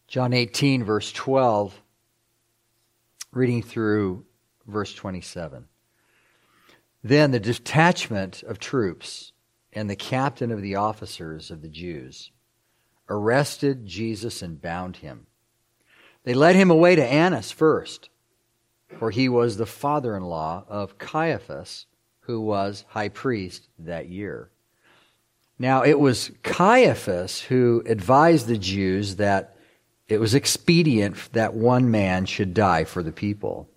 John 18, verse 12, reading through verse 27. Then the detachment of troops and the captain of the officers of the Jews arrested Jesus and bound him. They led him away to Annas first, for he was the father-in-law of Caiaphas, who was high priest that year. Now it was Caiaphas who advised the Jews that it was expedient that one man should die for the people.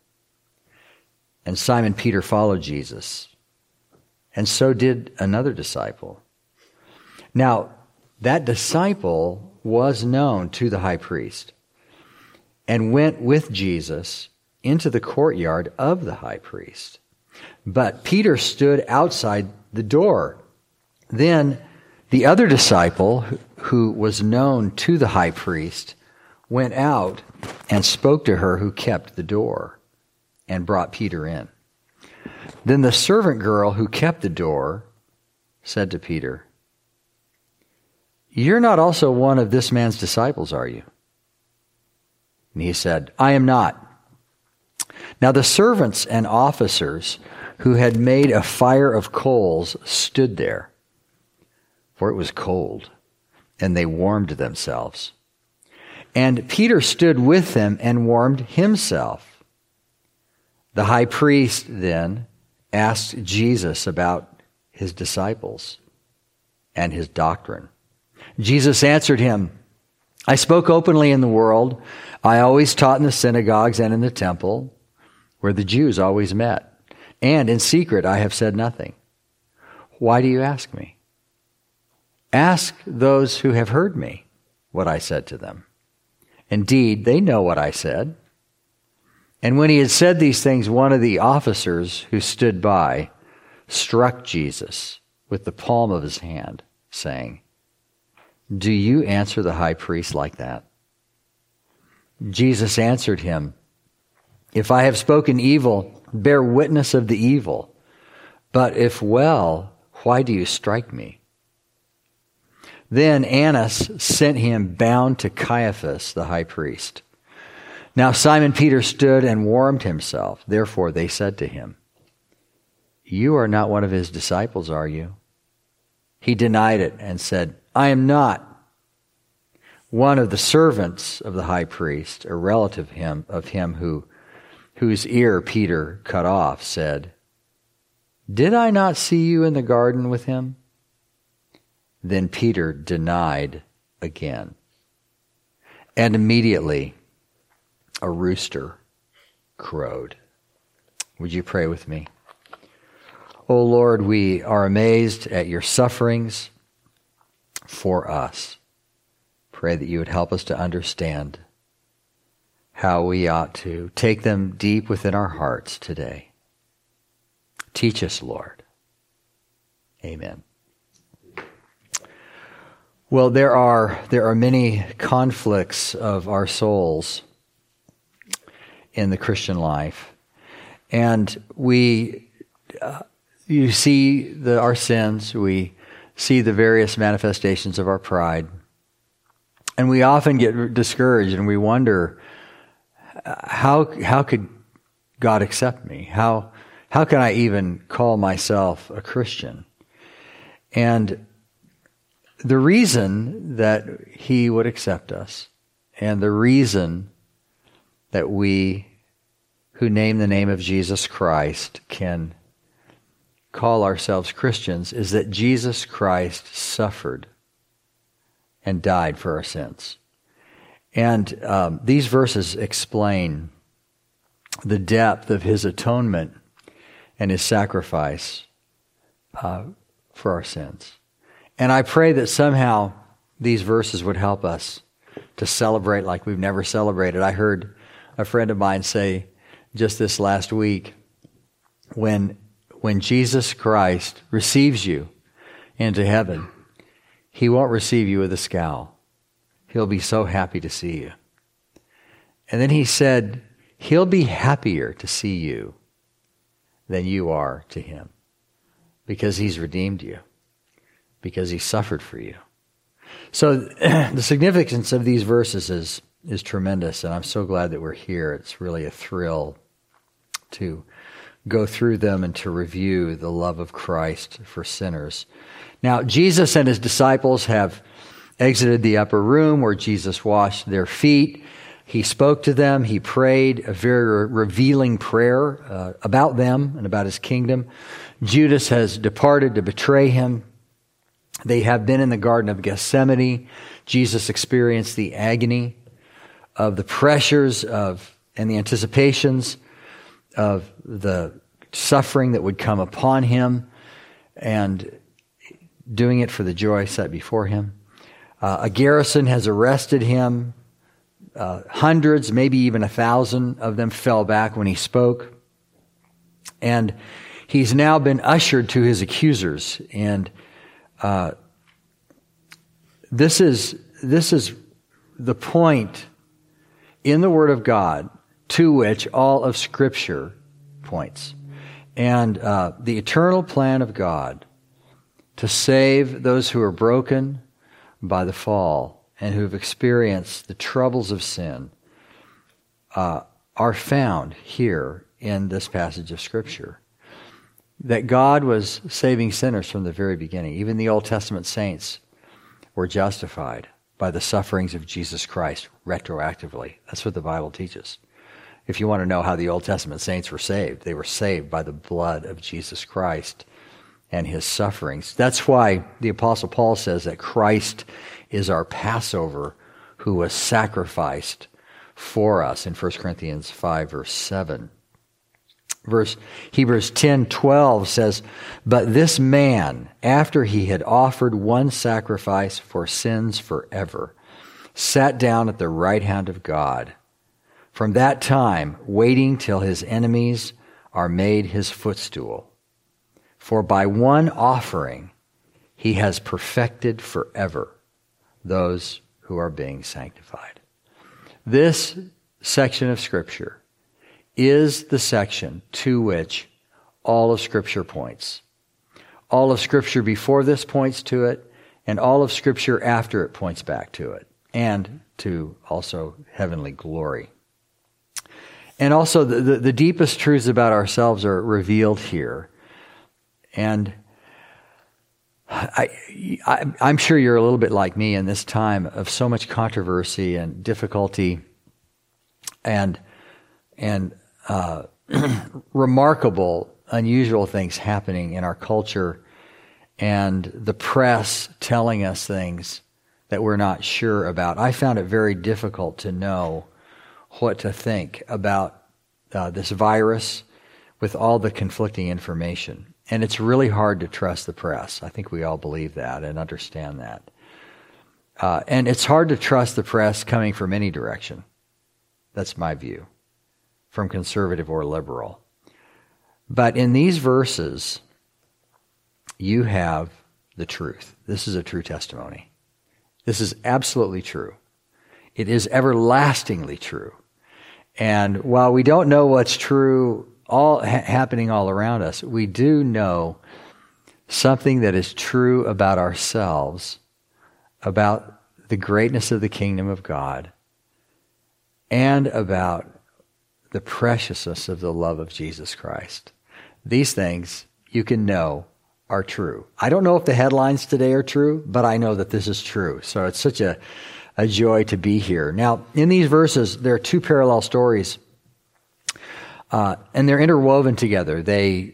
And Simon Peter followed Jesus, and so did another disciple. Now, that disciple was known to the high priest and went with Jesus into the courtyard of the high priest. But Peter stood outside the door. Then the other disciple, who was known to the high priest, went out and spoke to her who kept the door and brought Peter in. Then the servant girl who kept the door said to Peter, "You're not also one of this man's disciples, are you?" And he said, "I am not." Now the servants and officers who had made a fire of coals stood there, for it was cold, and they warmed themselves. And Peter stood with them and warmed himself. The high priest then asked Jesus about his disciples and his doctrine. Jesus answered him, "I spoke openly in the world. I always taught in the synagogues and in the temple, where the Jews always met. And in secret I have said nothing. Why do you ask me? Ask those who have heard me what I said to them. Indeed, they know what I said." And when he had said these things, one of the officers who stood by struck Jesus with the palm of his hand, saying, "Do you answer the high priest like that?" Jesus answered him, "If I have spoken evil, bear witness of the evil. But if well, why do you strike me?" Then Annas sent him bound to Caiaphas, the high priest. Now Simon Peter stood and warmed himself. Therefore they said to him, "You are not one of his disciples, are you?" He denied it and said, "I am not." One of the servants of the high priest, a relative of him whose ear Peter cut off, said, "Did I not see you in the garden with him?" Then Peter denied again. And immediately a rooster crowed. Would you pray with me? O Lord, we are amazed at your sufferings for us. Pray that you would help us to understand how we ought to take them deep within our hearts today. Teach us, Lord. Amen. Well, there are many conflicts of our souls in the Christian life, and you see our sins, we see the various manifestations of our pride, and we often get discouraged, and we wonder, how could God accept me? How can I even call myself a Christian? And the reason that he would accept us, and the reason that we who name the name of Jesus Christ can call ourselves Christians, is that Jesus Christ suffered and died for our sins. And these verses explain the depth of his atonement and his sacrifice for our sins. And I pray that somehow these verses would help us to celebrate like we've never celebrated. I heard a friend of mine say just this last week, when Jesus Christ receives you into heaven, he won't receive you with a scowl. He'll be so happy to see you. And then he said, he'll be happier to see you than you are to him, because he's redeemed you, because he suffered for you. So the significance of these verses is tremendous, and I'm so glad that we're here. It's really a thrill to go through them and to review the love of Christ for sinners. Now, Jesus and his disciples have exited the upper room where Jesus washed their feet. He spoke to them. He prayed a very revealing prayer about them and about his kingdom. Judas has departed to betray him. They have been in the Garden of Gethsemane. Jesus experienced the agony of the pressures of and the anticipations of the suffering that would come upon him, and doing it for the joy set before him. A garrison has arrested him. Hundreds, maybe even 1,000 of them fell back when he spoke. And he's now been ushered to his accusers. And this is the point in the Word of God to which all of Scripture points. And the eternal plan of God to save those who are broken by the fall and who have experienced the troubles of sin are found here in this passage of Scripture. That God was saving sinners from the very beginning. Even the Old Testament saints were justified by the sufferings of Jesus Christ retroactively. That's what the Bible teaches. If you want to know how the Old Testament saints were saved, they were saved by the blood of Jesus Christ and his sufferings. That's why the Apostle Paul says that Christ is our Passover who was sacrificed for us in 1 Corinthians 5, verse 7. Hebrews 10:12 says, "But this man, after he had offered one sacrifice for sins forever, sat down at the right hand of God. From that time, waiting till his enemies are made his footstool. For by one offering he has perfected forever those who are being sanctified." This section of Scripture is the section to which all of Scripture points. All of Scripture before this points to it, and all of Scripture after it points back to it, and to also heavenly glory. And also the deepest truths about ourselves are revealed here. And I'm sure you're a little bit like me in this time of so much controversy and difficulty and remarkable, unusual things happening in our culture, and the press telling us things that we're not sure about. I found it very difficult to know what to think about this virus with all the conflicting information. And it's really hard to trust the press. I think we all believe that and understand that. And it's hard to trust the press coming from any direction. That's my view, from conservative or liberal. But in these verses, you have the truth. This is a true testimony. This is absolutely true. It is everlastingly true. And while we don't know what's true happening all around us, we do know something that is true about ourselves, about the greatness of the kingdom of God, and about the preciousness of the love of Jesus Christ. These things you can know are true. I don't know if the headlines today are true, but I know that this is true. So it's such a joy to be here. Now, in these verses, there are two parallel stories, and they're interwoven together. They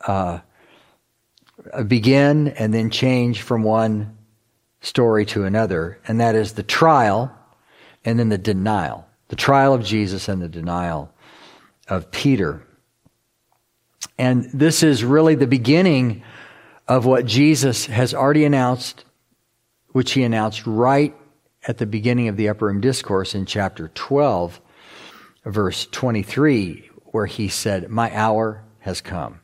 begin and then change from one story to another, and that is the trial and then the denial. The trial of Jesus and the denial of Peter. And this is really the beginning of what Jesus has already announced, which he announced right at the beginning of the Upper Room Discourse in chapter 12, verse 23, where he said, "My hour has come."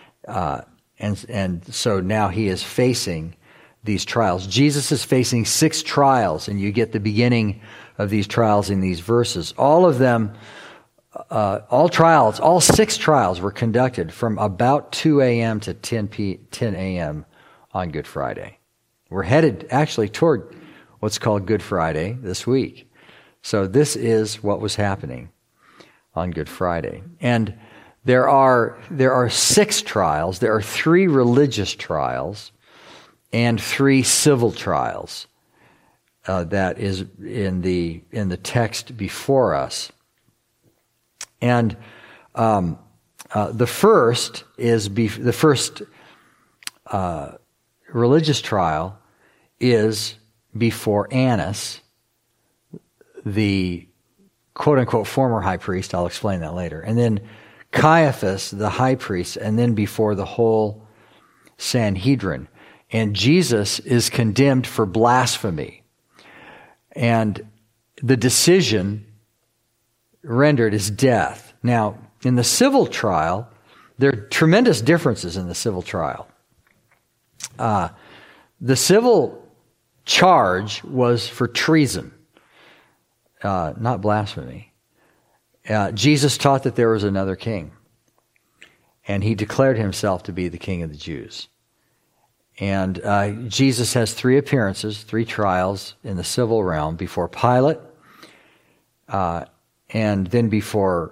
And so now he is facing these trials. Jesus is facing 6 trials, and you get the beginning of these trials in these verses. All of them, all 6 trials were conducted from about 2 a.m. to 10 a.m. on Good Friday. We're headed actually toward what's called Good Friday this week. So this is what was happening on Good Friday. And there are 6 trials. There are 3 religious trials and 3 civil trials. That is in the text before us. And the first religious trial is before Annas, the quote-unquote former high priest. I'll explain that later. And then Caiaphas, the high priest, and then before the whole Sanhedrin. And Jesus is condemned for blasphemy. And the decision rendered is death. Now, in the civil trial, there are tremendous differences in the civil trial. The civil charge was for treason, not blasphemy. Jesus taught that there was another king, and he declared himself to be the King of the Jews. And Jesus has 3 appearances, 3 trials in the civil realm, before Pilate, and then before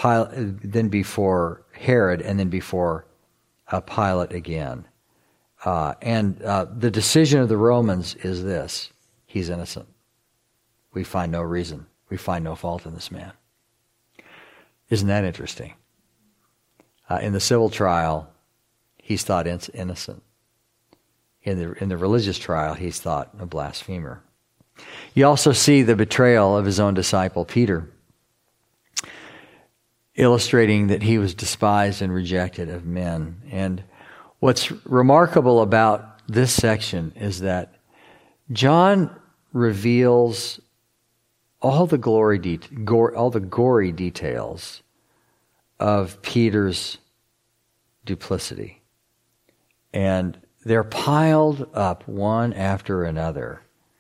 Herod, and then before Pilate again. And the decision of the Romans is this: he's innocent. We find no reason. We find no fault in this man. Isn't that interesting? In the civil trial, he's thought innocent. In the religious trial, he's thought a blasphemer. You also see the betrayal of his own disciple, Peter, illustrating that he was despised and rejected of men. And what's remarkable about this section is that John reveals all the gory details of Peter's duplicity. And they're piled up one after another.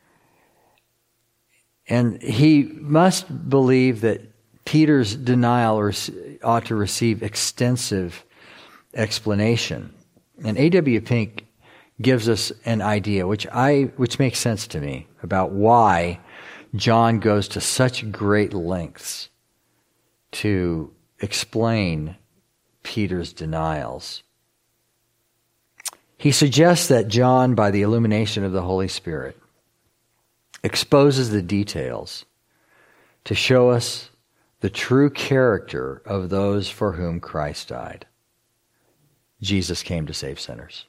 And he must believe that Peter's denial ought to receive extensive explanation. And A.W. Pink gives us an idea, which makes sense to me, about why John goes to such great lengths to explain Peter's denials. He suggests that John, by the illumination of the Holy Spirit, exposes the details to show us the true character of those for whom Christ died. Jesus came to save sinners.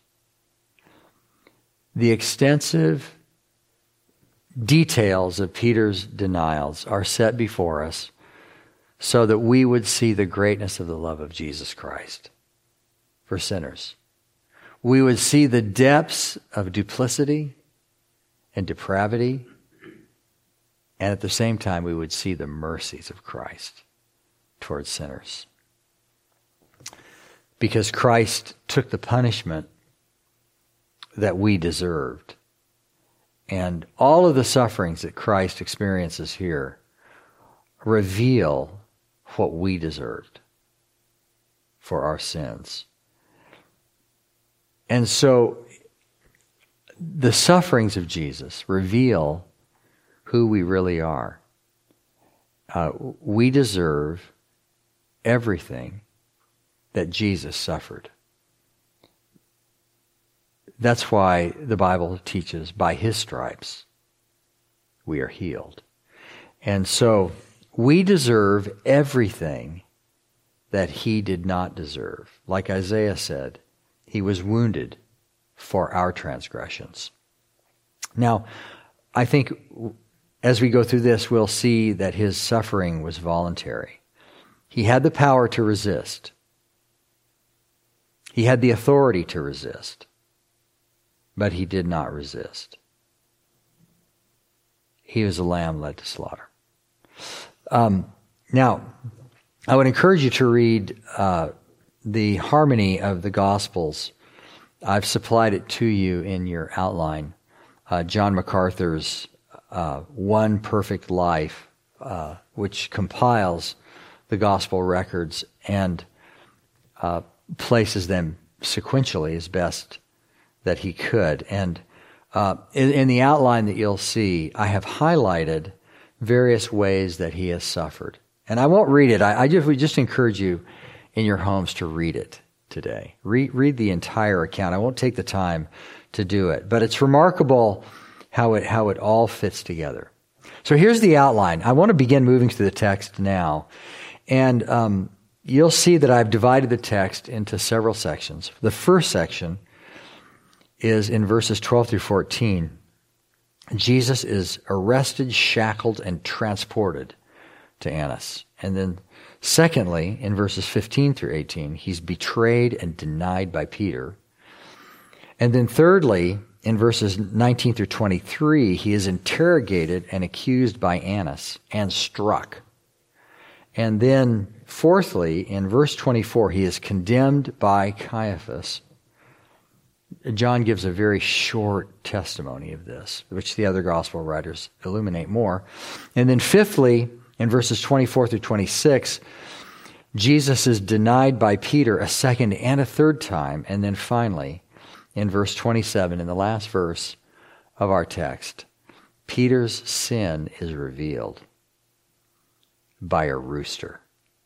The extensive details of Peter's denials are set before us so that we would see the greatness of the love of Jesus Christ for sinners. We would see the depths of duplicity and depravity, and at the same time we would see the mercies of Christ towards sinners. Because Christ took the punishment that we deserved. And all of the sufferings that Christ experiences here reveal what we deserved for our sins. And so the sufferings of Jesus reveal who we really are. We deserve everything that Jesus suffered. That's why the Bible teaches, by his stripes we are healed. And so we deserve everything that he did not deserve. Like Isaiah said, he was wounded for our transgressions. Now, I think as we go through this, we'll see that his suffering was voluntary. He had the power to resist. He had the authority to resist. But he did not resist. He was a lamb led to slaughter. Now, I would encourage you to read the harmony of the Gospels. I've supplied it to you in your outline. John MacArthur's One Perfect Life, which compiles the Gospel records and places them sequentially as best that he could. And in the outline that you'll see, I have highlighted various ways that he has suffered. And I won't read it. We just encourage you in your homes to read it today. Read the entire account. I won't take the time to do it, but it's remarkable how it all fits together. So here's the outline. I want to begin moving through the text now, and you'll see that I've divided the text into several sections. The first section is in verses 12 through 14. Jesus is arrested, shackled, and transported to Annas. And then secondly, in verses 15 through 18, he's betrayed and denied by Peter. And then thirdly, in verses 19 through 23, he is interrogated and accused by Annas and struck. And then fourthly, in verse 24, he is condemned by Caiaphas. John gives a very short testimony of this, which the other gospel writers illuminate more. And then fifthly, in verses 24 through 26, Jesus is denied by Peter a second and a third time. And then finally, in verse 27, in the last verse of our text, Peter's sin is revealed by a rooster.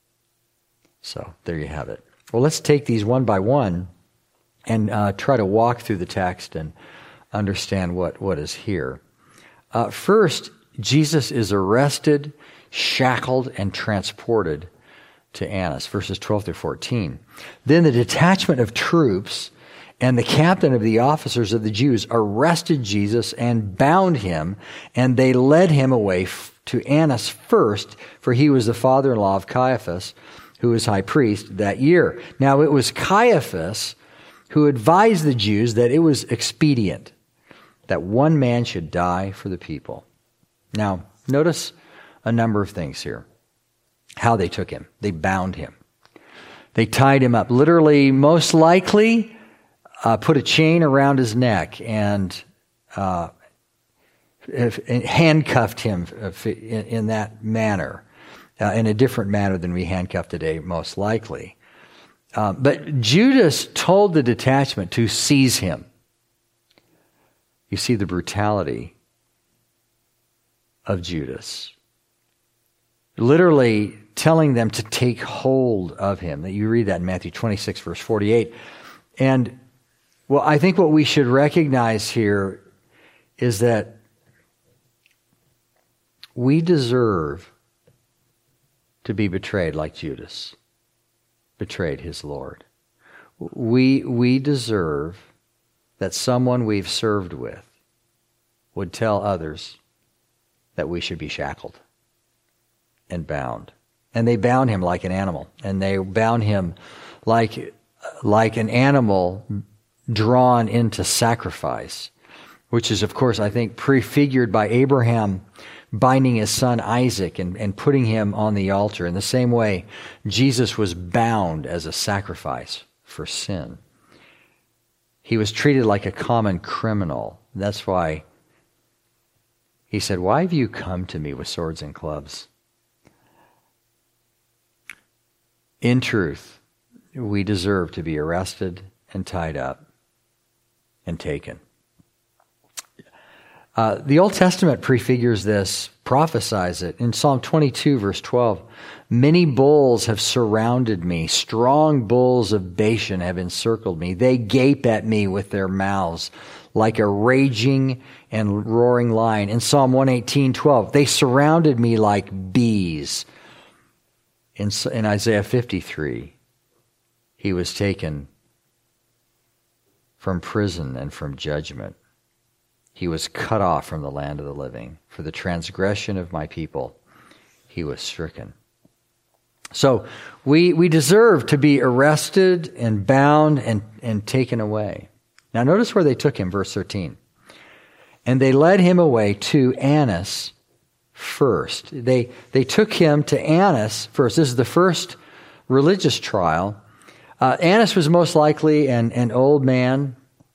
So there you have it. Well, let's take these one by one and try to walk through the text and understand what is here. First, Jesus is arrested, shackled, and transported to Annas, verses 12 through 14. Then the detachment of troops and the captain of the officers of the Jews arrested Jesus and bound him, and they led him away to Annas first, for he was the father-in-law of Caiaphas, who was high priest that year. Now it was Caiaphas who advised the Jews that it was expedient that one man should die for the people. Now, notice a number of things here. How they took him. They bound him. They tied him up. Literally, most likely, put a chain around his neck and handcuffed him in that manner, in a different manner than we handcuff today, most likely. But Judas told the detachment to seize him. You see the brutality of Judas. Literally telling them to take hold of him. You read that in Matthew 26, verse 48. And, well, I think what we should recognize here is that we deserve to be betrayed like Judas betrayed his Lord. We deserve that someone we've served with would tell others that we should be shackled and bound. And they bound him like an animal. And they bound him like an animal drawn into sacrifice, which is, of course, I think, prefigured by Abraham binding his son Isaac and putting him on the altar. In the same way, Jesus was bound as a sacrifice for sin. He was treated like a common criminal. That's why he said, "Why have you come to me with swords and clubs?" In truth, we deserve to be arrested and tied up and taken. The Old Testament prefigures this, prophesies it. In Psalm 22, verse 12, "Many bulls have surrounded me. Strong bulls of Bashan have encircled me. They gape at me with their mouths like a raging and roaring lion." In Psalm 118:12, "They surrounded me like bees." In Isaiah 53, he was taken from prison and from judgment. He was cut off from the land of the living. For the transgression of my people, he was stricken. So we deserve to be arrested and bound and taken away. Now notice where they took him, verse 13. "And they led him away to Annas first." They took him to Annas first. This is the first religious trial. Annas was most likely an old man.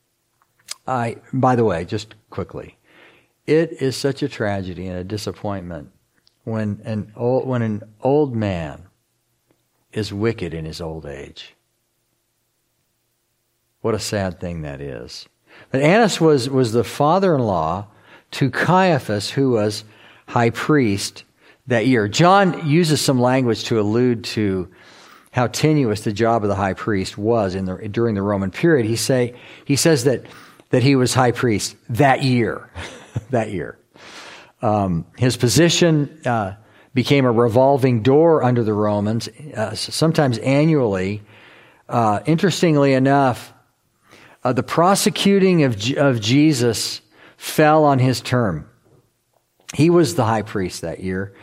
By the way, just quickly, it is such a tragedy and a disappointment when an old man is wicked in his old age. What a sad thing that is. But Annas was the father-in-law to Caiaphas, who was high priest that year. John uses some language to allude to how tenuous the job of the high priest was during the Roman period. He says that he was high priest that year. That year. His position became a revolving door under the Romans, sometimes annually. Interestingly enough, the prosecuting of Jesus fell on his term. He was the high priest that year.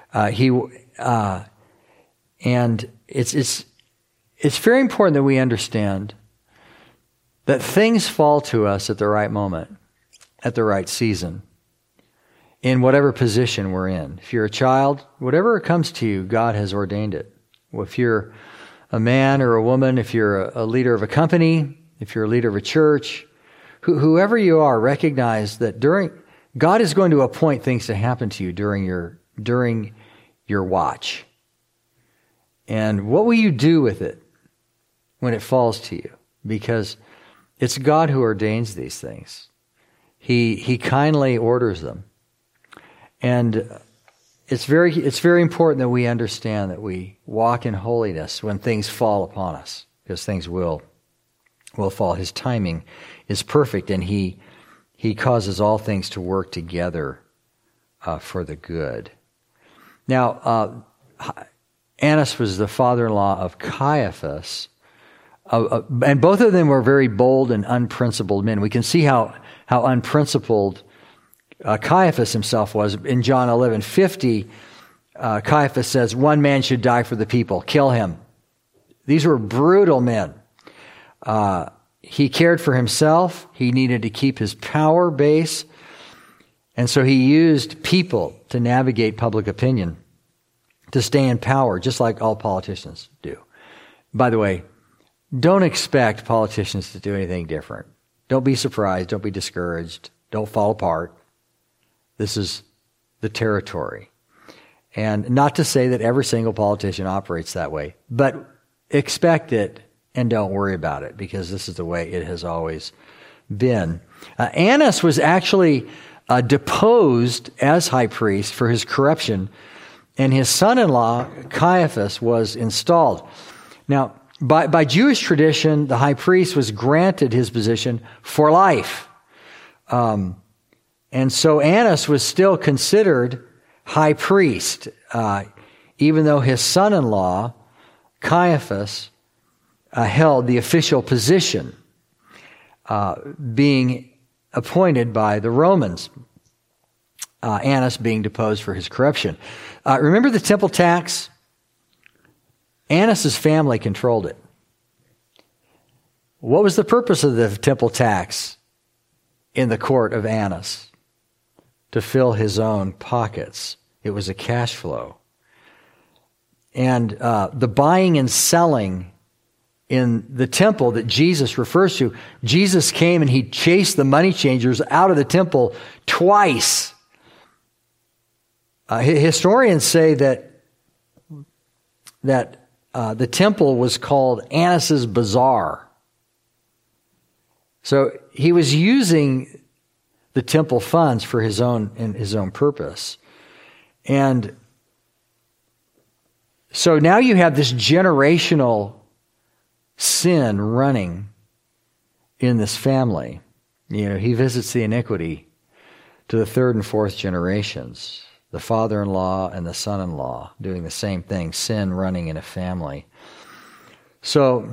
And it's very important that we understand that things fall to us at the right moment, at the right season, in whatever position we're in. If you're a child, whatever comes to you, God has ordained it. If you're a man or a woman, if you're a leader of a company, if you're a leader of a church, whoever you are, recognize that God is going to appoint things to happen to you during your watch. And what will you do with it when it falls to you? Because it's God who ordains these things. He kindly orders them. And it's very important that we understand that we walk in holiness when things fall upon us, because things will fall. His timing is perfect, and He causes all things to work together for the good. Now, Annas was the father-in-law of Caiaphas, and both of them were very bold and unprincipled men. We can see how unprincipled Caiaphas himself was. In John 11:50, Caiaphas says, "One man should die for the people. Kill him." These were brutal men. He cared for himself. He needed to keep his power base. And so he used people to navigate public opinion, to stay in power, just like all politicians do. By the way, don't expect politicians to do anything different. Don't be surprised. Don't be discouraged. Don't fall apart. This is the territory. And not to say that every single politician operates that way, but expect it and don't worry about it, because this is the way it has always been. Annas was actually deposed as high priest for his corruption, and his son-in-law, Caiaphas, was installed. Now, by Jewish tradition, the high priest was granted his position for life. And so Annas was still considered high priest, even though his son-in-law, Caiaphas, held the official position, being appointed by the Romans, Annas being deposed for his corruption. Remember the temple tax? Annas' family controlled it. What was the purpose of the temple tax in the court of Annas? To fill his own pockets. It was a cash flow. And the buying and selling in the temple that Jesus refers to, Jesus came and he chased the money changers out of the temple twice. Historians say that the temple was called Annas' Bazaar. So he was using the temple funds for his own purpose. And so now you have this generational sin running in this family. He visits the iniquity to the third and fourth generations. The father-in-law and the son-in-law doing the same thing, sin running in a family. So,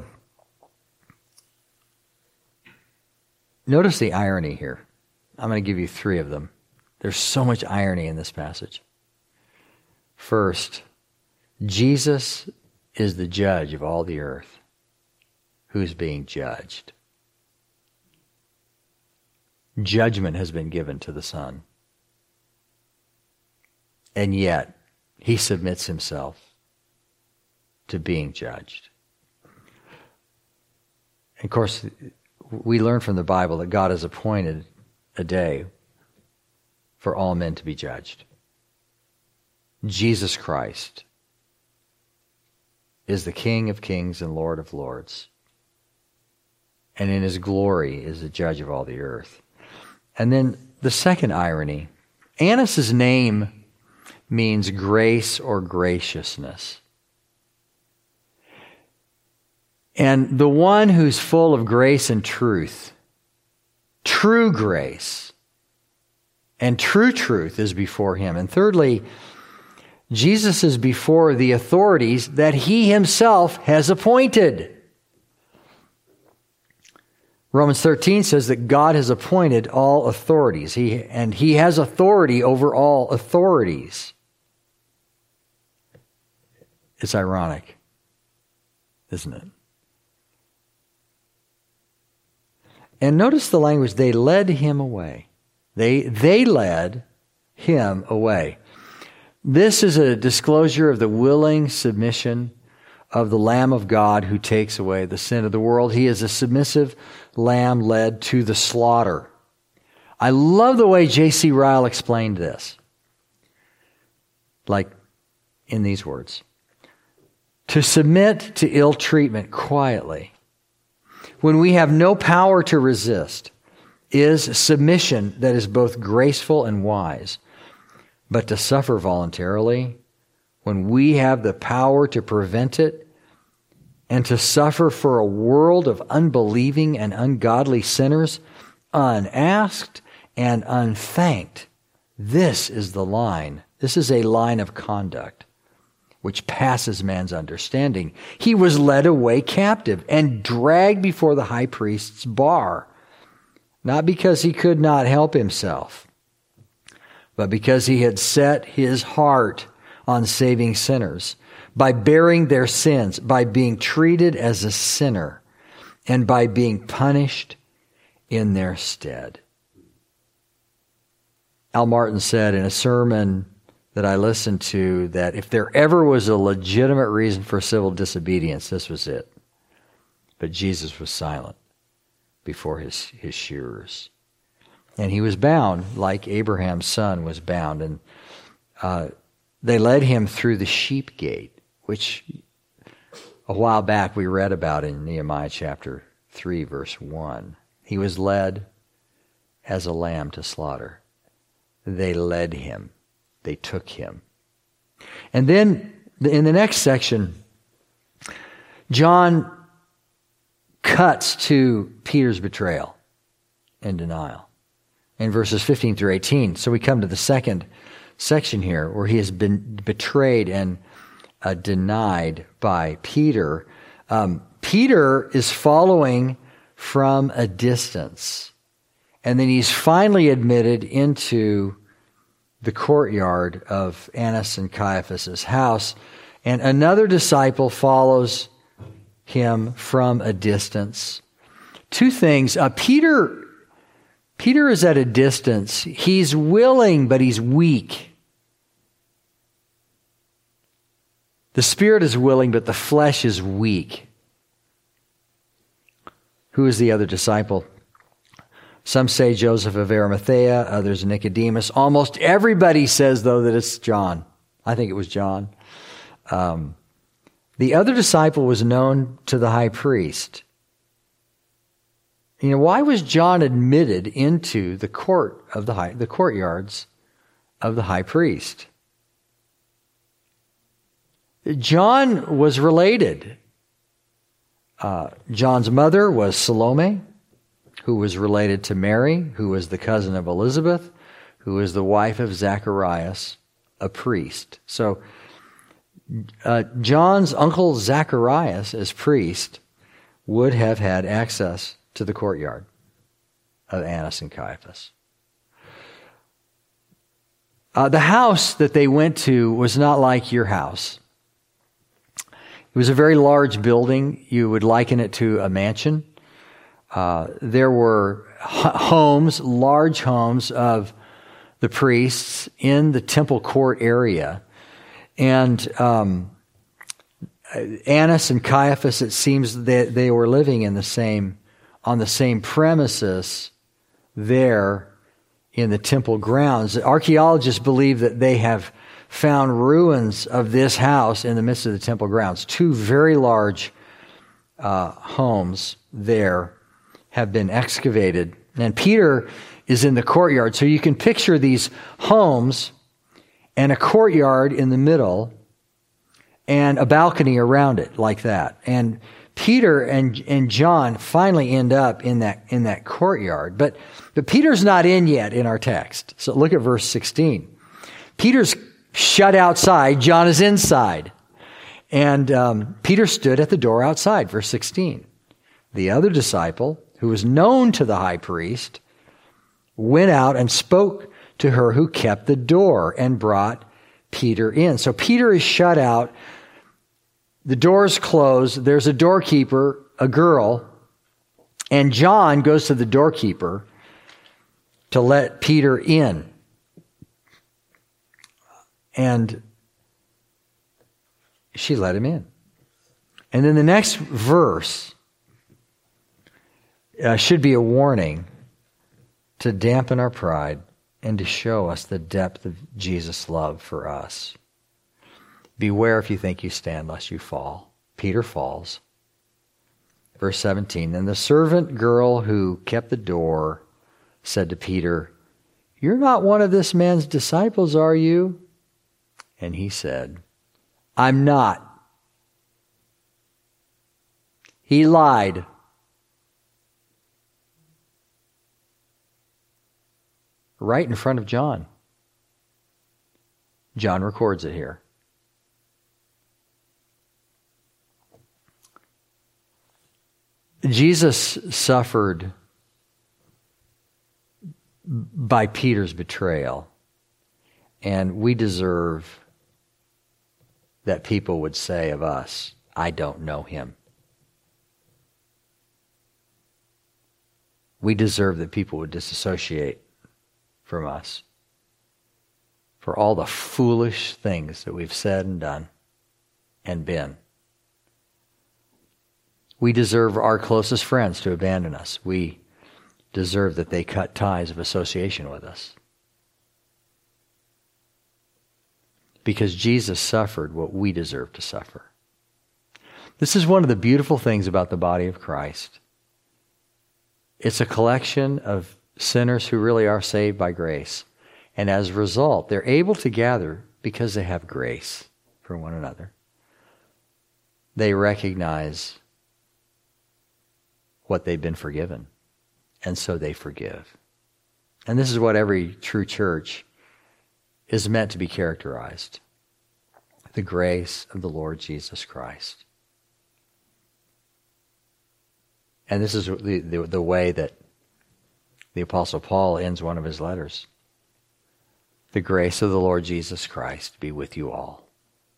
notice the irony here. I'm going to give you 3 of them. There's so much irony in this passage. First, Jesus is the judge of all the earth, who's being judged. Judgment has been given to the Son. And yet, he submits himself to being judged. And of course, we learn from the Bible that God has appointed a day for all men to be judged. Jesus Christ is the King of kings and Lord of lords. And in his glory is the judge of all the earth. And then the second irony Annas' name means grace or graciousness. And the one who's full of grace and truth, true grace and true truth is before him. And thirdly, Jesus is before the authorities that he himself has appointed. Romans 13 says that God has appointed all authorities. He has authority over all authorities. It's ironic, isn't it? And notice the language, they led him away. They led him away. This is a disclosure of the willing submission of the Lamb of God who takes away the sin of the world. He is a submissive lamb led to the slaughter. I love the way J.C. Ryle explained this. Like in these words. To submit to ill treatment quietly, when we have no power to resist, is submission that is both graceful and wise. But to suffer voluntarily, when we have the power to prevent it, and to suffer for a world of unbelieving and ungodly sinners, unasked and unthanked, this is the line. This is a line of conduct which passes man's understanding. He was led away captive and dragged before the high priest's bar, not because he could not help himself, but because he had set his heart on saving sinners, by bearing their sins, by being treated as a sinner, and by being punished in their stead. Al Martin said in a sermon that I listened to that if there ever was a legitimate reason for civil disobedience, this was it. But Jesus was silent before his shearers. And he was bound like Abraham's son was bound. And they led him through the sheep gate, which a while back we read about in Nehemiah chapter 3, verse 1. He was led as a lamb to slaughter. They led him. They took him. And then in the next section, John cuts to Peter's betrayal and denial in verses 15 through 18. So we come to the second section here where he has been betrayed and denied by Peter. Peter is following from a distance. And then he's finally admitted into the courtyard of Annas and Caiaphas' house. And another disciple follows him from a distance. Two things. Peter is at a distance. He's willing, but he's weak. The spirit is willing, but the flesh is weak. Who is the other disciple? Some say Joseph of Arimathea, others Nicodemus. Almost everybody says, though, that it's John. I think it was John. The other disciple was known to the high priest. You know, why was John admitted into the courtyards of the high priest? John was related. John's mother was Salome, who was related to Mary, who was the cousin of Elizabeth, who was the wife of Zacharias, a priest. So John's uncle Zacharias, as priest, would have had access to the courtyard of Annas and Caiaphas. The house that they went to was not like your house. It was a very large building. You would liken it to a mansion. There were homes, large homes of the priests in the temple court area. And Annas and Caiaphas, it seems that they were living on the same premises there in the temple grounds. Archaeologists believe that they have found ruins of this house in the midst of the temple grounds. Two very large homes there have been excavated. And Peter is in the courtyard. So you can picture these homes and a courtyard in the middle and a balcony around it like that. And Peter and John finally end up in that courtyard. But Peter's not in yet in our text. So look at verse 16. Peter's shut outside. John is inside. And Peter stood at the door outside, verse 16. The other disciple, who was known to the high priest, went out and spoke to her who kept the door and brought Peter in. So Peter is shut out. The door's closed. There's a doorkeeper, a girl, and John goes to the doorkeeper to let Peter in. And she let him in. And then the next verse should be a warning to dampen our pride and to show us the depth of Jesus' love for us. Beware if you think you stand, lest you fall. Peter falls. Verse 17, then the servant girl who kept the door said to Peter, you're not one of this man's disciples, are you? And he said, I'm not. He lied. Right in front of John. John records it here. Jesus suffered by Peter's betrayal, and we deserve that people would say of us, I don't know him. We deserve that people would disassociate from us for all the foolish things that we've said and done and been. We deserve our closest friends to abandon us. We deserve that they cut ties of association with us. Because Jesus suffered what we deserve to suffer. This is one of the beautiful things about the body of Christ. It's a collection of sinners who really are saved by grace. And as a result, they're able to gather because they have grace for one another. They recognize what they've been forgiven, and so they forgive. And this is what every true church is meant to be characterized. The grace of the Lord Jesus Christ. And this is the way that the Apostle Paul ends one of his letters. The grace of the Lord Jesus Christ be with you all.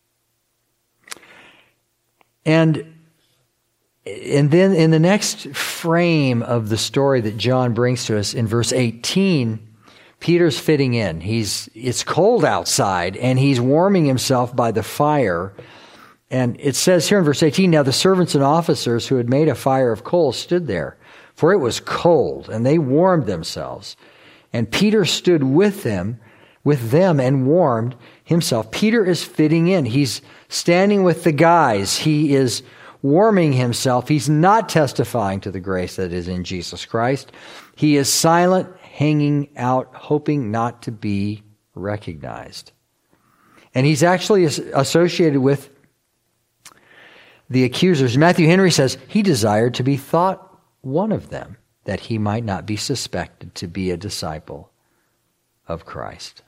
And then in the next frame of the story that John brings to us in verse 18, Peter's fitting in. It's cold outside, and he's warming himself by the fire. And it says here in verse 18, now the servants and officers who had made a fire of coals stood there, for it was cold, and they warmed themselves. And Peter stood with them and warmed himself. Peter is fitting in. He's standing with the guys. He is warming himself. He's not testifying to the grace that is in Jesus Christ. He is silent, hanging out, hoping not to be recognized. And he's actually associated with the accusers. Matthew Henry says he desired to be thought one of them, that he might not be suspected to be a disciple of Christ.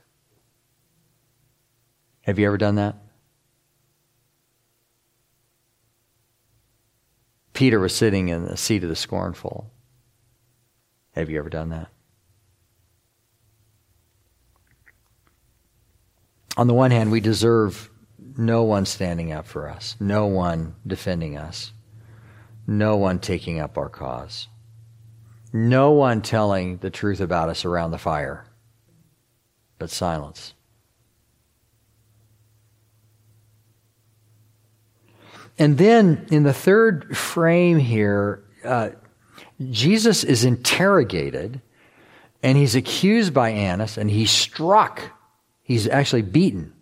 Have you ever done that? Peter was sitting in the seat of the scornful. Have you ever done that? On the one hand, we deserve no one standing up for us, no one defending us, no one taking up our cause, no one telling the truth about us around the fire, but silence. And then in the third frame here, Jesus is interrogated, and he's accused by Annas, and he's struck. He's actually beaten.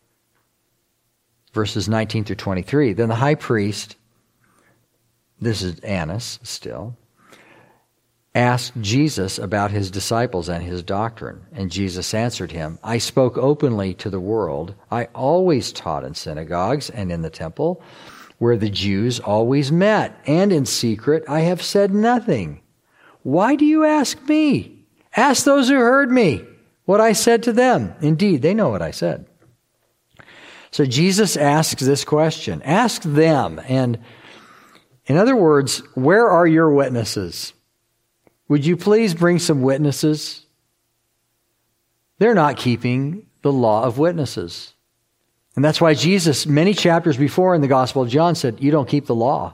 Verses 19 through 23. Then the high priest, this is Annas still, asked Jesus about his disciples and his doctrine. And Jesus answered him, I spoke openly to the world. I always taught in synagogues and in the temple, where the Jews always met. And in secret I have said nothing. Why do you ask me? Ask those who heard me what I said to them. Indeed, they know what I said. So Jesus asks this question. Ask them. And in other words, where are your witnesses? Would you please bring some witnesses? They're not keeping the law of witnesses. And that's why Jesus, many chapters before in the Gospel of John, said, you don't keep the law.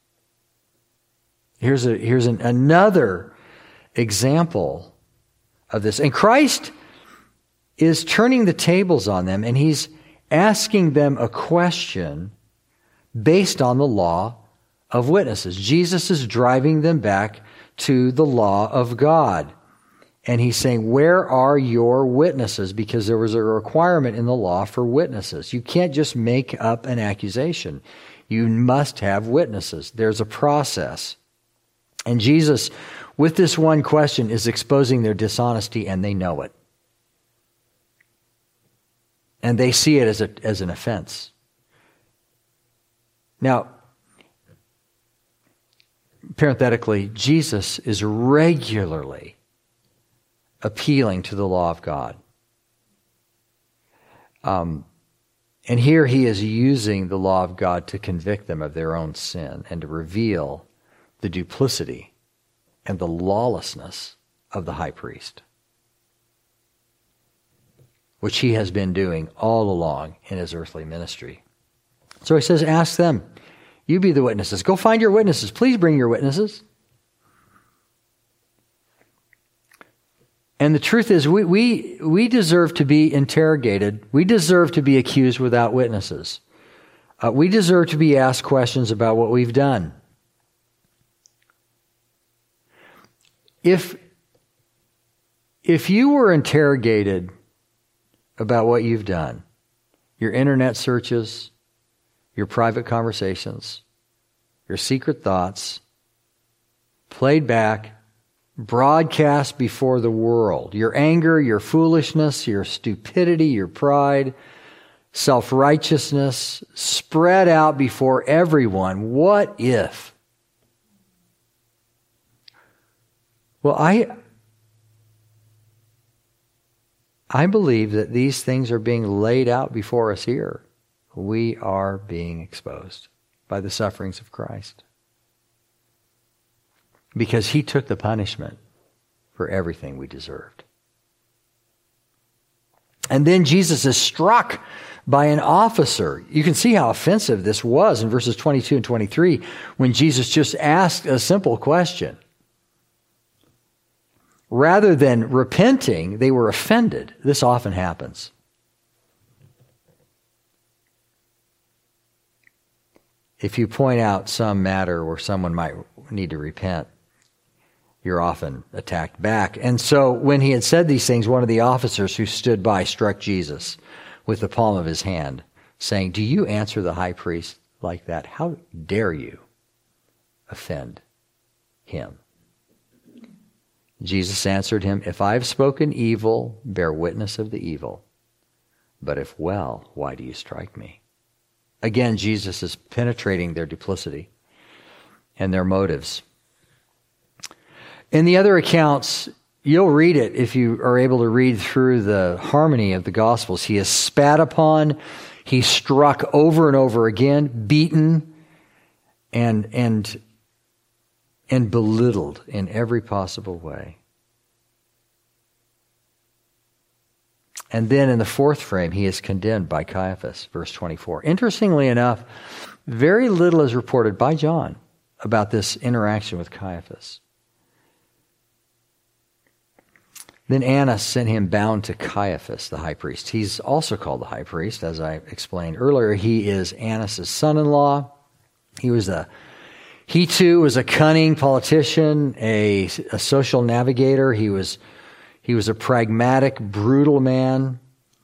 Here's another example of this. And Christ is turning the tables on them, and he's asking them a question based on the law of witnesses. Jesus is driving them back to the law of God. And he's saying, where are your witnesses? Because there was a requirement in the law for witnesses. You can't just make up an accusation. You must have witnesses. There's a process. And Jesus, with this one question, is exposing their dishonesty, and they know it. And they see it as an offense. Now, parenthetically, Jesus is regularly appealing to the law of God. And here he is using the law of God to convict them of their own sin and to reveal the duplicity and the lawlessness of the high priest, which he has been doing all along in his earthly ministry. So he says, ask them. You be the witnesses. Go find your witnesses. Please bring your witnesses. And the truth is, we deserve to be interrogated. We deserve to be accused without witnesses. We deserve to be asked questions about what we've done. If you were interrogated about what you've done, your internet searches, your private conversations, your secret thoughts, played back, broadcast before the world, your anger, your foolishness, your stupidity, your pride, self-righteousness, spread out before everyone, what if? Well, I believe that these things are being laid out before us here. We are being exposed by the sufferings of Christ, because he took the punishment for everything we deserved. And then Jesus is struck by an officer. You can see how offensive this was in verses 22 and 23 when Jesus just asked a simple question. Rather than repenting, they were offended. This often happens. If you point out some matter where someone might need to repent, you're often attacked back. And so when he had said these things, one of the officers who stood by struck Jesus with the palm of his hand, saying, do you answer the high priest like that? How dare you offend him? Jesus answered him, if I have spoken evil, bear witness of the evil. But if well, why do you strike me? Again, Jesus is penetrating their duplicity and their motives. In the other accounts, you'll read it if you are able to read through the harmony of the Gospels. He is spat upon, he's struck over and over again, beaten, and belittled in every possible way. And then in the fourth frame, he is condemned by Caiaphas, verse 24. Interestingly enough, very little is reported by John about this interaction with Caiaphas. Then Annas sent him bound to Caiaphas, the high priest. He's also called the high priest, as I explained earlier. He is Annas' son-in-law. He too was a cunning politician, a social navigator. He was a pragmatic, brutal man.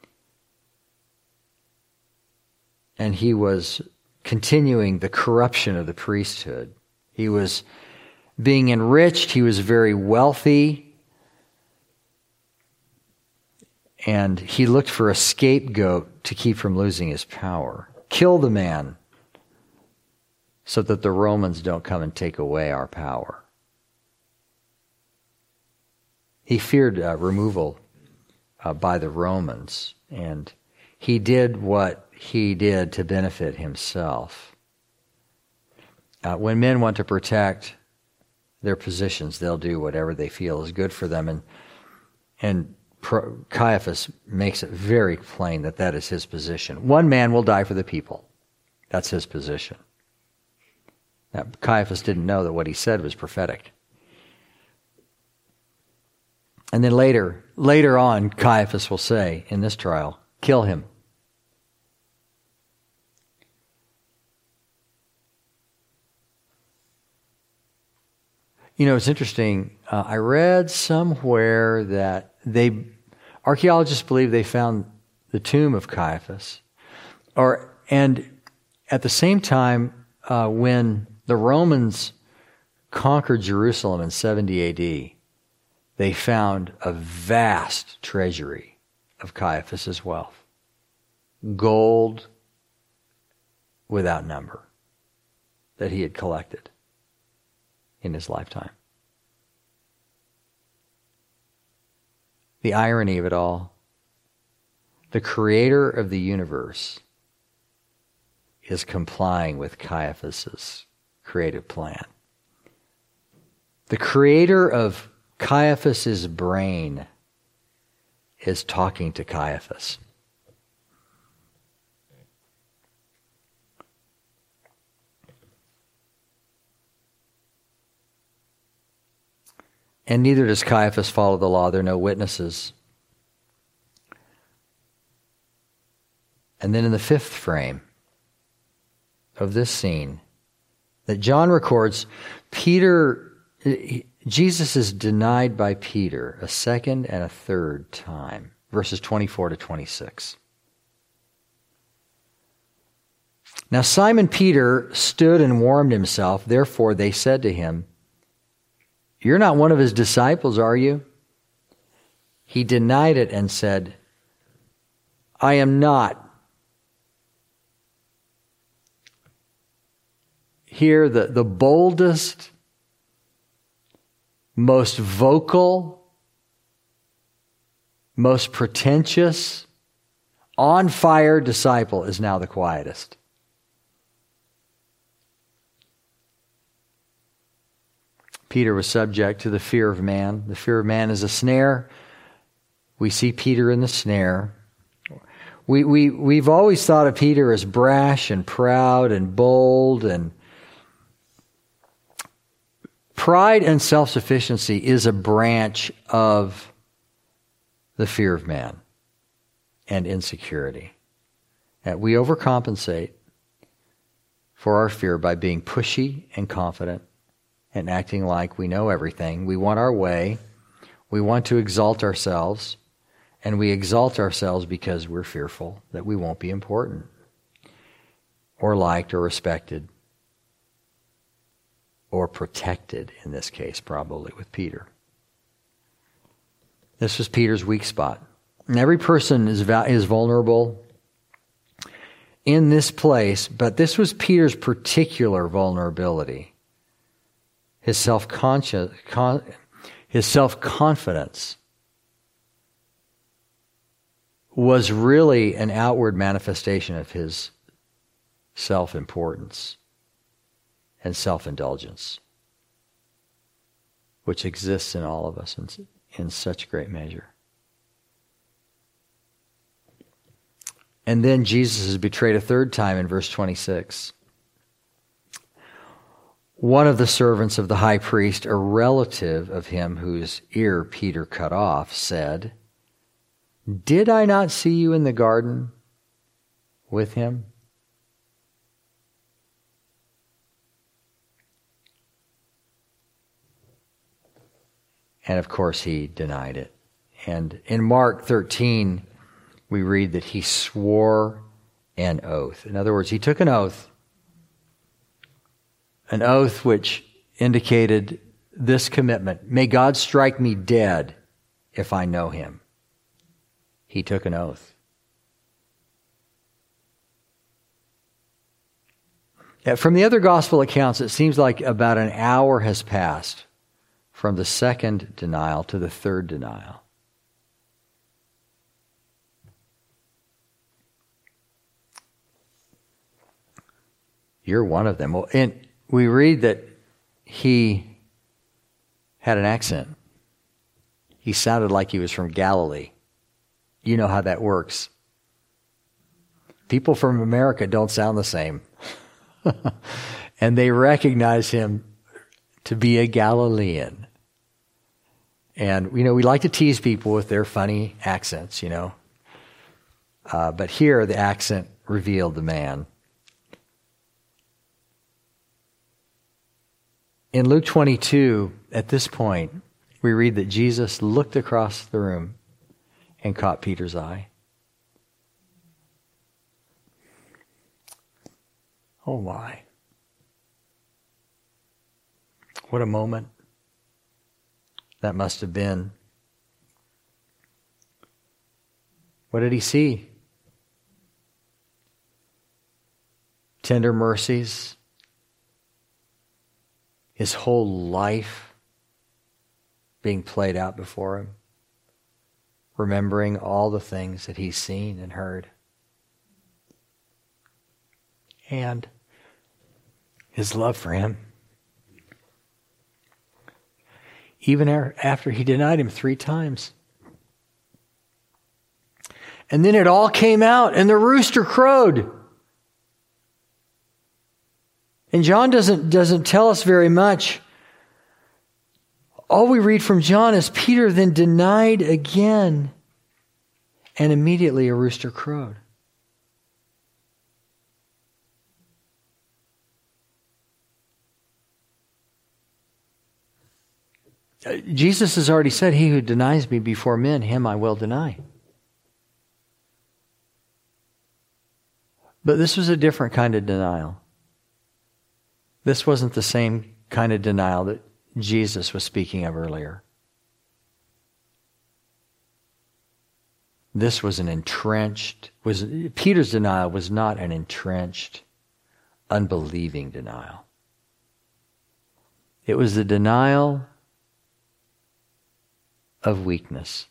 And he was continuing the corruption of the priesthood. He was being enriched. He was very wealthy. And he looked for a scapegoat to keep from losing his power. Kill the man so that the Romans don't come and take away our power. He feared removal by the Romans, and he did what he did to benefit himself. When men want to protect their positions, they'll do whatever they feel is good for them, and Caiaphas makes it very plain that that is his position. One man will die for the people. That's his position. Now, Caiaphas didn't know that what he said was prophetic. And then later on, Caiaphas will say in this trial, kill him. You know, it's interesting. I read somewhere that archaeologists believe they found the tomb of Caiaphas. And at the same time, when the Romans conquered Jerusalem in 70 A.D., they found a vast treasury of Caiaphas's wealth. Gold without number that he had collected in his lifetime. The irony of it all, the creator of the universe is complying with Caiaphas's creative plan. The creator of Caiaphas's brain is talking to Caiaphas. And neither does Caiaphas follow the law. There are no witnesses. And then in the fifth frame of this scene that John records, Jesus is denied by Peter a second and a third time. Verses 24 to 26. Now Simon Peter stood and warmed himself. Therefore they said to him, "You're not one of his disciples, are you?" He denied it and said, "I am not." Here, the boldest, most vocal, most pretentious, on-fire disciple is now the quietest. Peter was subject to the fear of man. The fear of man is a snare. We see Peter in the snare. We've always thought of Peter as brash and proud and bold, and pride and self-sufficiency is a branch of the fear of man and insecurity. And we overcompensate for our fear by being pushy and confident and acting like we know everything. We want our way. We want to exalt ourselves. And we exalt ourselves because we're fearful that we won't be important or liked or respected or protected, in this case, probably with Peter. This was Peter's weak spot. And every person is vulnerable in this place, but this was Peter's particular vulnerability. His self-confidence was really an outward manifestation of his self-importance and self-indulgence, which exists in all of us in such great measure. And then Jesus is betrayed a third time in verse 26. One of the servants of the high priest, a relative of him whose ear Peter cut off, said, "Did I not see you in the garden with him?" And of course he denied it. And in Mark 13, we read that he swore an oath. In other words, he took an oath which indicated this commitment: may God strike me dead if I know him. He took an oath. From the other gospel accounts, it seems like about an hour has passed from the second denial to the third denial. You're one of them. Well, and we read that he had an accent. He sounded like he was from Galilee. You know how that works. People from America don't sound the same. And they recognize him to be a Galilean. And, we like to tease people with their funny accents, But here, the accent revealed the man. In Luke 22, at this point, we read that Jesus looked across the room and caught Peter's eye. Oh my. What a moment that must have been. What did he see? Tender mercies. His whole life being played out before him. Remembering all the things that he's seen and heard. And his love for him. Even after he denied him 3 times. And then it all came out and the rooster crowed. And John doesn't tell us very much. All we read from John is Peter then denied again, and immediately a rooster crowed. Jesus has already said, he who denies me before men, him I will deny. But this was a different kind of denial. This wasn't the same kind of denial that Jesus was speaking of earlier. This was Peter's denial was not an entrenched, unbelieving denial. It was the denial of weakness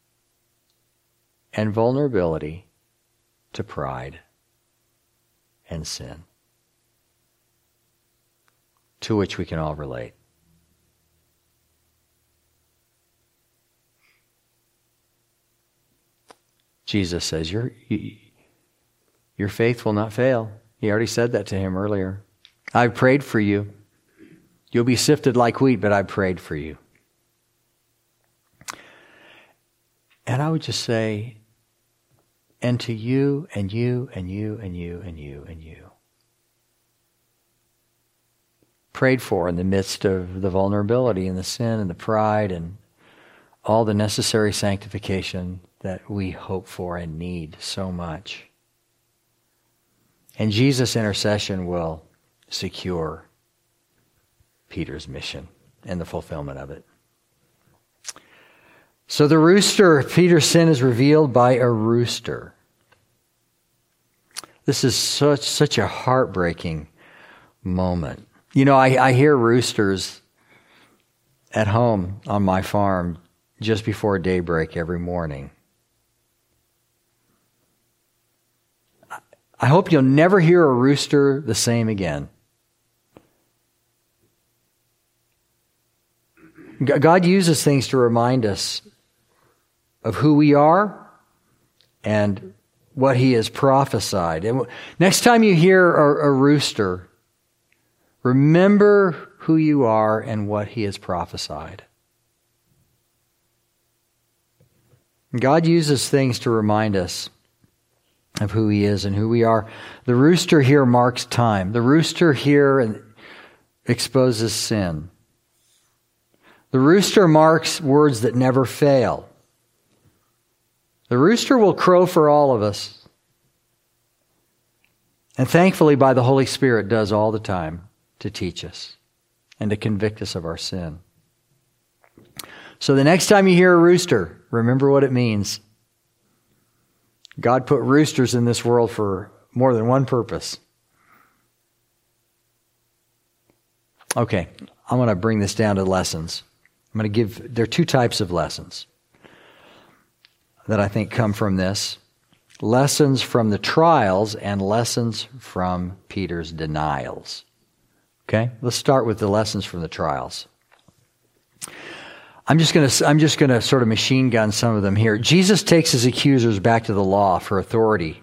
and vulnerability to pride and sin, to which we can all relate. Jesus says, your faith will not fail. He already said that to him earlier. I prayed for you. You'll be sifted like wheat, but I prayed for you. And I would just say, and to you, and you, and you, and you, and you, and you. Prayed for in the midst of the vulnerability and the sin and the pride and all the necessary sanctification that we hope for and need so much. And Jesus' intercession will secure Peter's mission and the fulfillment of it. So the rooster, Peter's sin is revealed by a rooster. This is such a heartbreaking moment. I hear roosters at home on my farm just before daybreak every morning. I hope you'll never hear a rooster the same again. God uses things to remind us of who we are and what he has prophesied. And next time you hear a rooster, remember who you are and what he has prophesied. God uses things to remind us of who he is and who we are. The rooster here marks time. The rooster here exposes sin. The rooster marks words that never fail. The rooster will crow for all of us. And thankfully, by the Holy Spirit, does all the time to teach us and to convict us of our sin. So the next time you hear a rooster, remember what it means. God put roosters in this world for more than one purpose. Okay, I'm going to bring this down to lessons. There are two types of lessons that I think come from this. Lessons from the trials and lessons from Peter's denials. Okay, let's start with the lessons from the trials. I'm just going to sort of machine gun some of them here. Jesus takes his accusers back to the law for authority.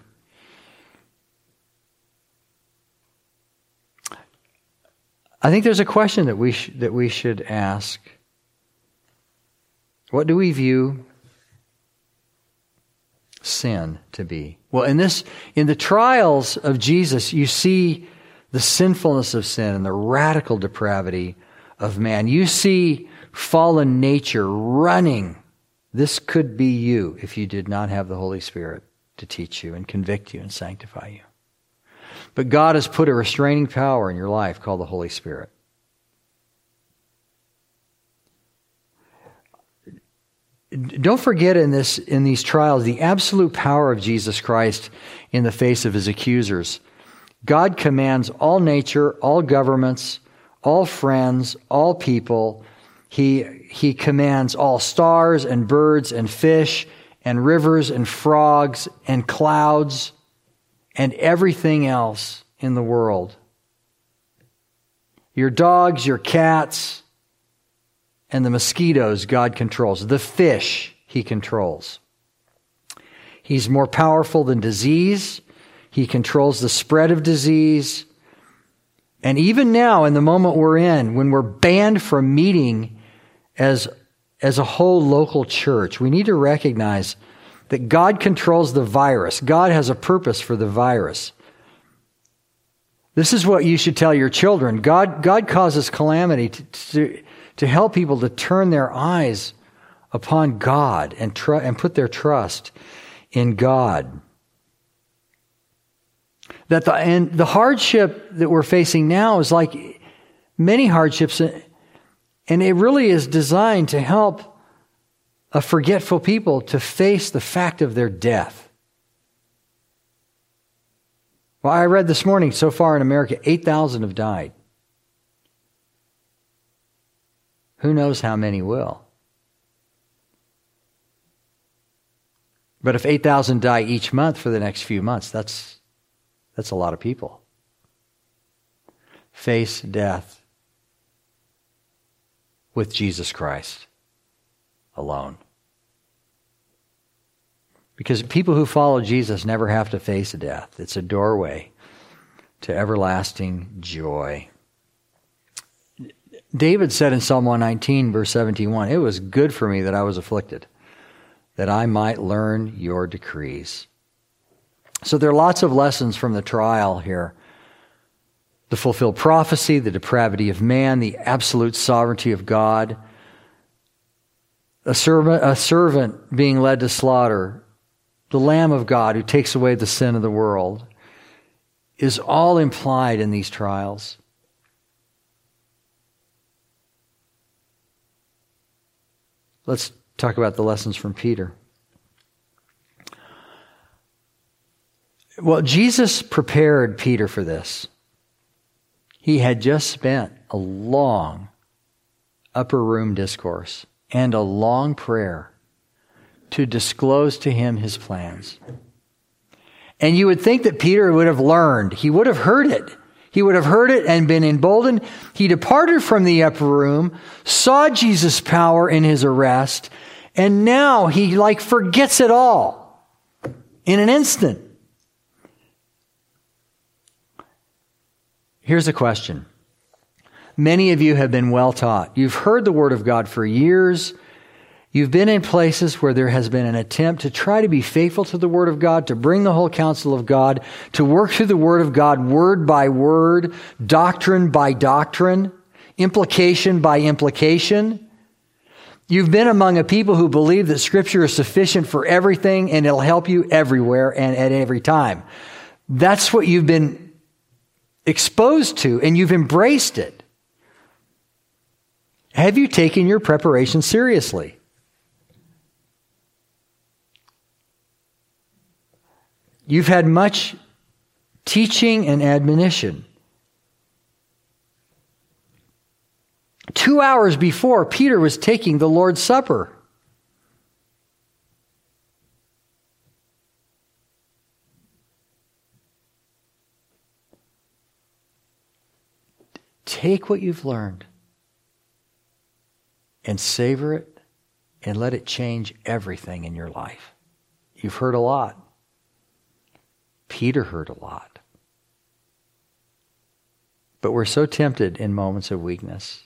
I think there's a question that we should ask. What do we view sin to be? Well, in the trials of Jesus, you see the sinfulness of sin and the radical depravity of man. You see fallen nature running. This could be you if you did not have the Holy Spirit to teach you and convict you and sanctify you. But God has put a restraining power in your life called the Holy Spirit. Don't forget in these trials the absolute power of Jesus Christ in the face of his accusers. God commands all nature, all governments, all friends, all people. He commands all stars and birds and fish and rivers and frogs and clouds and everything else in the world. Your dogs, your cats, and the mosquitoes God controls. The fish he controls. He's more powerful than disease. He controls the spread of disease. And even now, in the moment we're in, when we're banned from meeting as a whole local church, we need to recognize that God controls the virus. God has a purpose for the virus. This is what you should tell your children. God causes calamity to help people to turn their eyes upon God and put their trust in God. And the hardship that we're facing now is like many hardships, and it really is designed to help a forgetful people to face the fact of their death. Well, I read this morning, so far in America, 8,000 have died. Who knows how many will? But if 8,000 die each month for the next few months, that's a lot of people. Face death with Jesus Christ alone. Because people who follow Jesus never have to face death. It's a doorway to everlasting joy. David said in Psalm 119, verse 71, "It was good for me that I was afflicted, that I might learn your decrees." So there are lots of lessons from the trial here. The fulfilled prophecy, the depravity of man, the absolute sovereignty of God, a servant being led to slaughter, the Lamb of God who takes away the sin of the world, is all implied in these trials. Let's talk about the lessons from Peter. Well, Jesus prepared Peter for this. He had just spent a long upper room discourse and a long prayer to disclose to him his plans. And you would think that Peter would have learned. He would have heard it. He would have heard it and been emboldened. He departed from the upper room, saw Jesus' power in his arrest, and now he forgets it all in an instant. Here's a question. Many of you have been well taught. You've heard the Word of God for years. You've been in places where there has been an attempt to try to be faithful to the Word of God, to bring the whole counsel of God, to work through the Word of God word by word, doctrine by doctrine, implication by implication. You've been among a people who believe that Scripture is sufficient for everything and it'll help you everywhere and at every time. That's what you've been exposed to, and you've embraced it. Have you taken your preparation seriously? You've had much teaching and admonition. 2 hours before, Peter was taking the Lord's Supper. Take what you've learned and savor it and let it change everything in your life. You've heard a lot. Peter heard a lot. But we're so tempted in moments of weakness.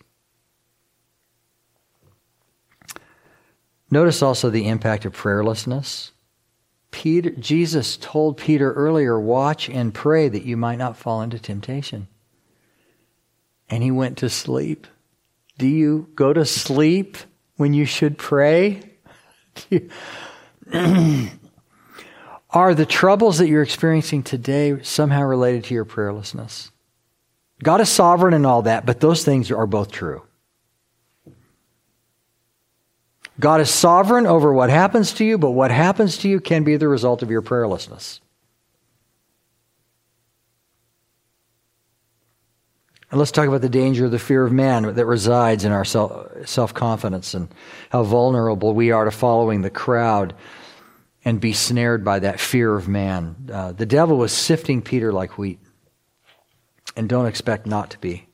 Notice also the impact of prayerlessness. Jesus told Peter earlier, watch and pray that you might not fall into temptation. And he went to sleep. Do you go to sleep when you should pray? Are the troubles that you're experiencing today somehow related to your prayerlessness? God is sovereign and all that, but those things are both true. God is sovereign over what happens to you, but what happens to you can be the result of your prayerlessness. And let's talk about the danger of the fear of man that resides in our self-confidence and how vulnerable we are to following the crowd and be snared by that fear of man. The devil was sifting Peter like wheat, and don't expect not to be.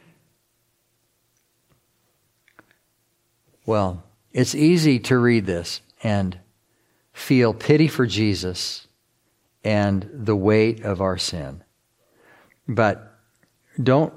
Well, it's easy to read this and feel pity for Jesus and the weight of our sin. But don't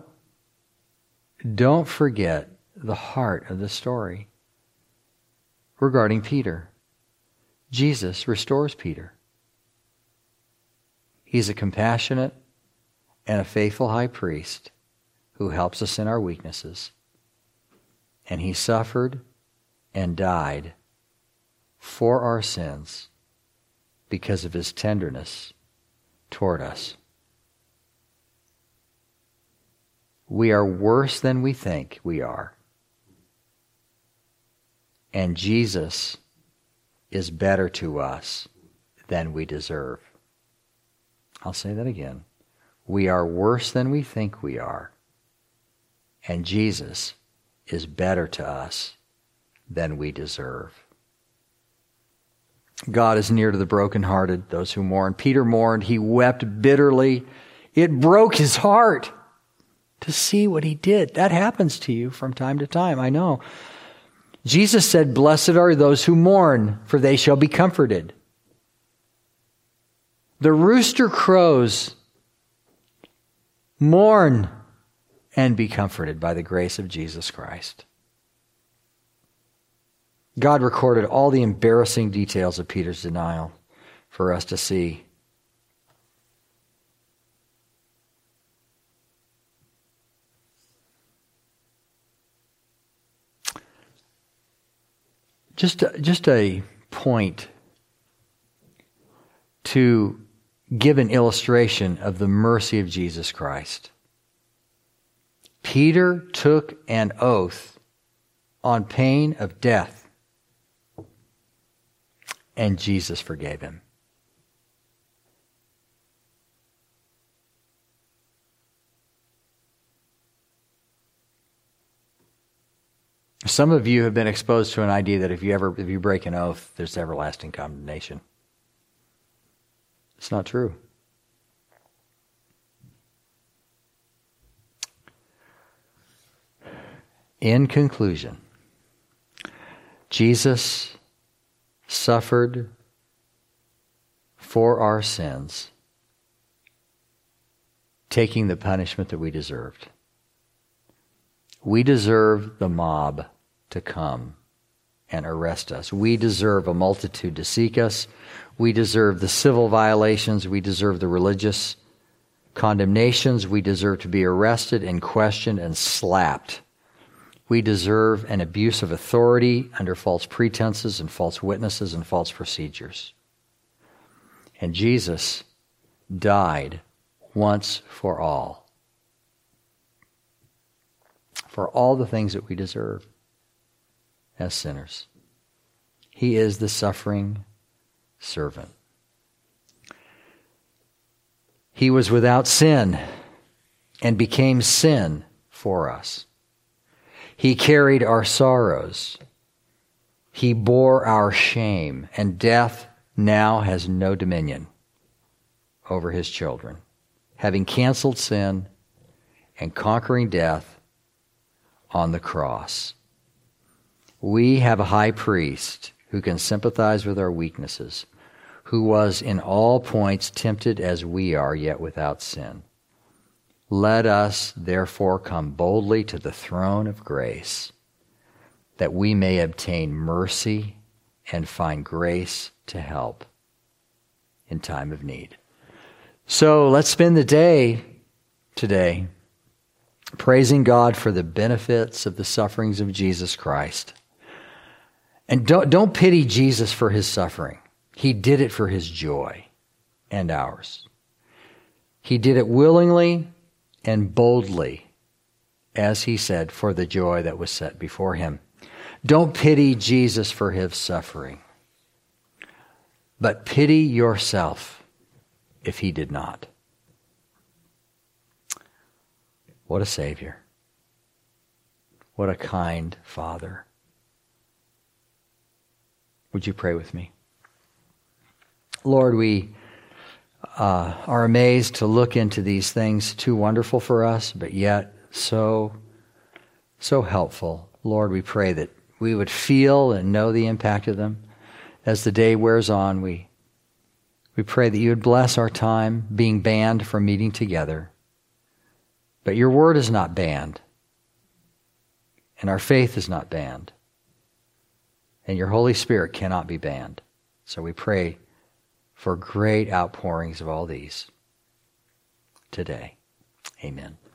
forget the heart of the story regarding Peter. Jesus restores Peter. He's a compassionate and a faithful high priest who helps us in our weaknesses. And he suffered and died for our sins because of his tenderness toward us. We are worse than we think we are. And Jesus is better to us than we deserve. I'll say that again. We are worse than we think we are. And Jesus is better to us than we deserve. God is near to the brokenhearted, those who mourn. Peter mourned. He wept bitterly. It broke his heart to see what he did. That happens to you from time to time, I know. Jesus said, "Blessed are those who mourn, for they shall be comforted." The rooster crows, mourn and be comforted by the grace of Jesus Christ. God recorded all the embarrassing details of Peter's denial for us to see. Just a point to give an illustration of the mercy of Jesus Christ. Peter took an oath on pain of death, and Jesus forgave him. Some of you have been exposed to an idea that if you break an oath, there's everlasting condemnation. It's not true. In conclusion, Jesus suffered for our sins, taking the punishment that we deserved. We deserve the mob to come and arrest us. We deserve a multitude to seek us. We deserve the civil violations. We deserve the religious condemnations. We deserve to be arrested and questioned and slapped. We deserve an abuse of authority under false pretenses and false witnesses and false procedures. And Jesus died once for all for all the things that we deserve as sinners. He is the suffering servant. He was without sin and became sin for us. He carried our sorrows. He bore our shame, and death now has no dominion over his children, having canceled sin and conquering death on the cross. We have a high priest who can sympathize with our weaknesses, who was in all points tempted as we are, yet without sin. Let us therefore come boldly to the throne of grace, that we may obtain mercy and find grace to help in time of need. So let's spend the day today praising God for the benefits of the sufferings of Jesus Christ. And don't pity Jesus for his suffering. He did it for his joy and ours. He did it willingly and boldly, as he said, for the joy that was set before him. Don't pity Jesus for his suffering, but pity yourself if he did not. What a Savior. What a kind Father. Would you pray with me? Lord, we are amazed to look into these things too wonderful for us, but yet so helpful. Lord, we pray that we would feel and know the impact of them as the day wears on. We pray that you would bless our time being banned from meeting together. But your word is not banned, and our faith is not banned, and your Holy Spirit cannot be banned. So we pray for great outpourings of all these today. Amen.